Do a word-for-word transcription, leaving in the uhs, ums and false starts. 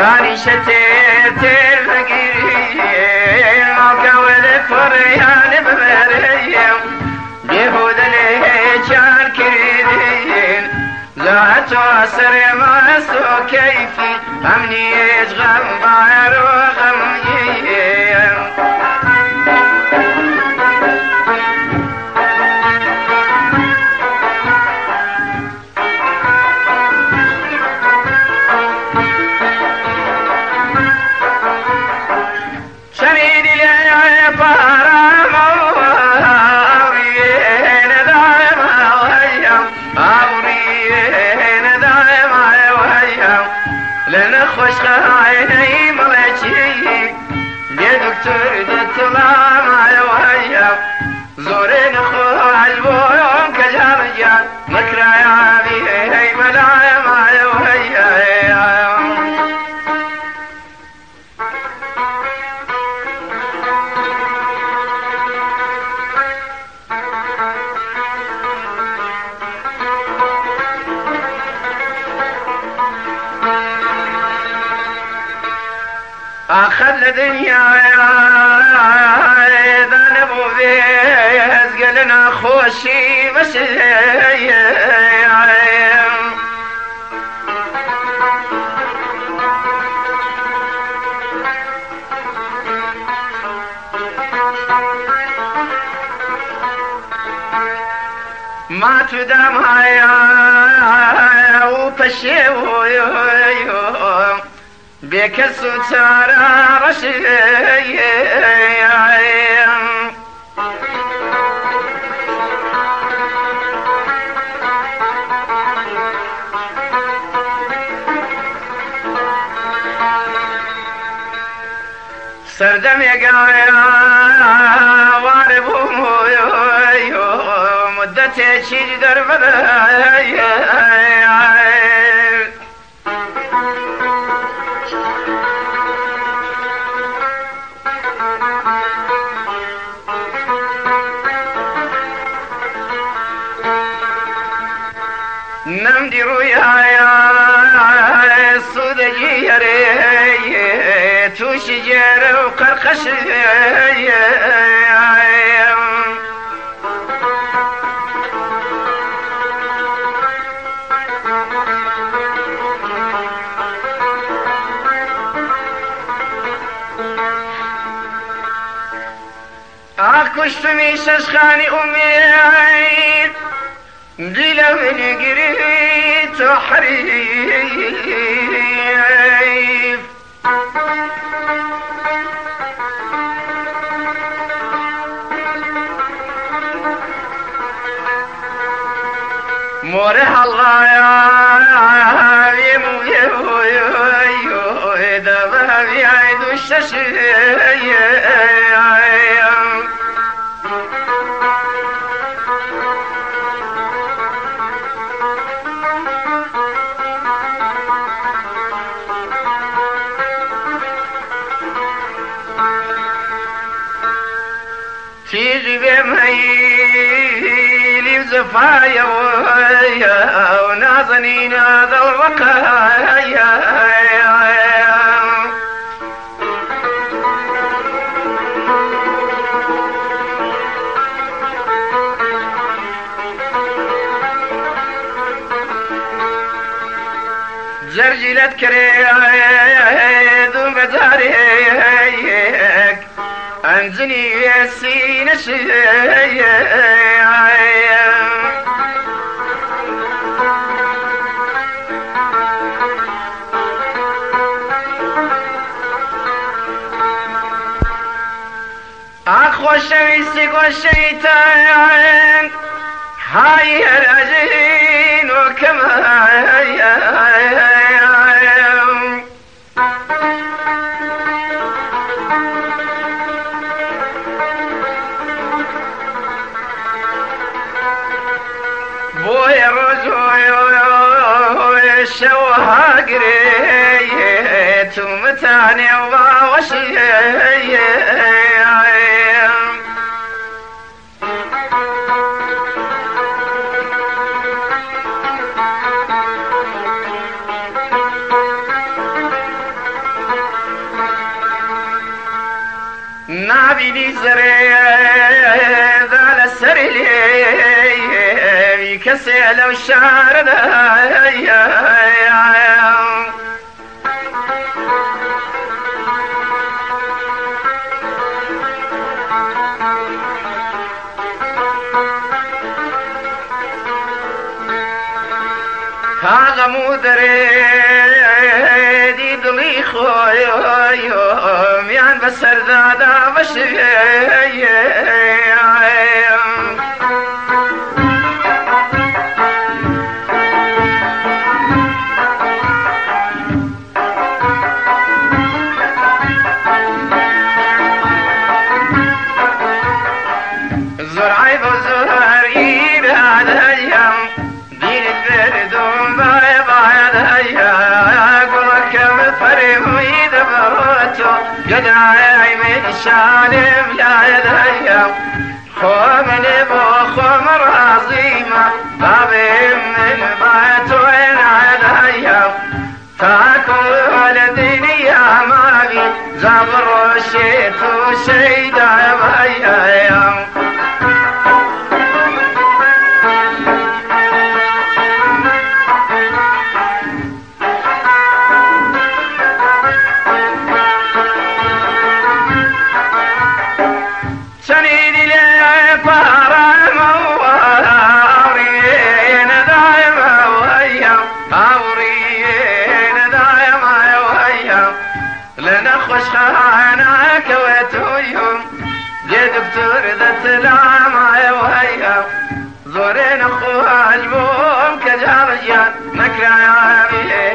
أني شتيت الفقير ما قولت فريان بمريم بيهود اللي كان كريدين زعت واسر ما سو كيفي أمني يشغل باير وغميم خوش عيني ملكي يا دكتور دتلا ما ويا زورين خو البوم كجارجان مكرا يا بي ملا ما ويا أخذ الدنيا ذنبوا بيز قلنا خوشي بس ما تدام هيا وبشيو بكسو تارا رشي سردم يقايا واربو مدتي شي دربدا نمدي رويا الصدجي يري توشجر وقرقش أكشت ميشش خاني أمي بلا من قريت وحريف مورح الله يا يمو يمو يمو دبا بيعيد الششي في جبه مهيلي وزفايا ويا ونازنين هذا البقايا جرجلت كريد ومداريك أنزني يسين شيء أخو الشمس والشيطان هاي الأجين وكمان بوي رجوي الشوها قريت ومتاني وباوشي نابینی زره ذال سری لی کسی لو شارد هذا مدري دي دلي خويا ميان بسر ذادا بشي زرعي بزهر إيد هذا أيام دين البردون باي باي هيا قولك بفريم يدبرتو قد عاي من شالم لا يدهيا خو من بوخم رازيما بابي من بيت وين عدهيا تاكل الدنيا ما بي زبر الشيت وشيدا بهيا خانك وتويهم يا دكتور ذات العمى وهيا زورين اخوها البوم كجارجان مكرا يا